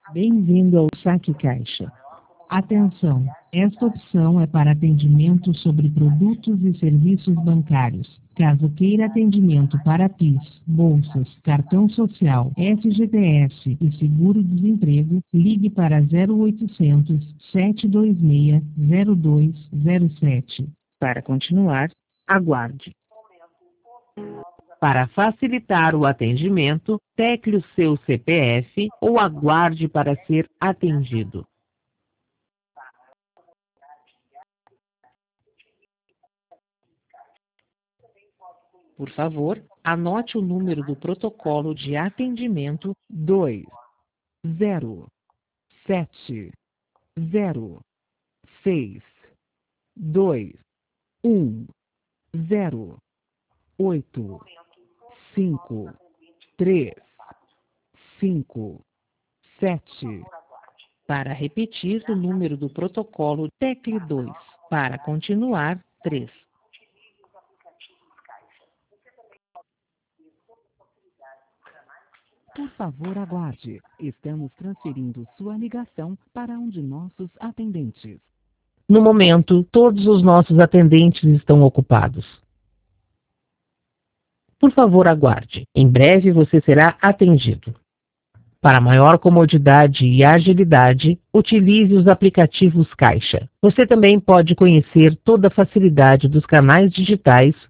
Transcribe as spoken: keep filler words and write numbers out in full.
Bem-vindo ao Saque Caixa. Atenção, esta opção é para atendimento sobre produtos e serviços bancários. Caso queira atendimento para PIS, bolsas, cartão social, F G T S e seguro-desemprego, ligue para zero oitocentos, sete dois seis, zero dois zero sete. Para continuar, aguarde. Para facilitar o atendimento, tecle o seu C P F ou aguarde para ser atendido. Por favor, anote o número do protocolo de atendimento dois zero sete zero seis dois um zero oito cinco três cinco sete. Para repetir o número do protocolo, tecle dois. Para continuar, três. Por favor, aguarde. Estamos transferindo sua ligação para um de nossos atendentes. No momento, todos os nossos atendentes estão ocupados. Por favor, aguarde. Em breve você será atendido. Para maior comodidade e agilidade, utilize os aplicativos Caixa. Você também pode conhecer toda a facilidade dos canais digitais